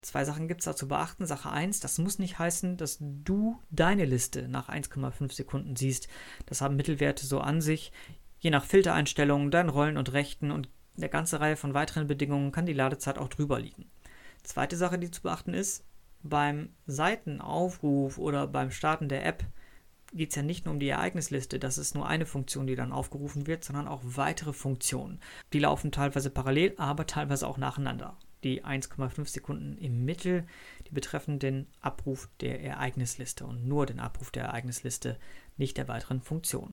2 Sachen gibt es da zu beachten. Sache 1, das muss nicht heißen, dass du deine Liste nach 1,5 Sekunden siehst. Das haben Mittelwerte so an sich. Je nach Filtereinstellungen, deinen Rollen und Rechten und der ganze Reihe von weiteren Bedingungen kann die Ladezeit auch drüber liegen. Zweite Sache, die zu beachten ist, beim Seitenaufruf oder beim Starten der App geht es ja nicht nur um die Ereignisliste, das ist nur eine Funktion, die dann aufgerufen wird, sondern auch weitere Funktionen. Die laufen teilweise parallel, aber teilweise auch nacheinander. Die 1,5 Sekunden im Mittel, die betreffen den Abruf der Ereignisliste und nur den Abruf der Ereignisliste, nicht der weiteren Funktionen.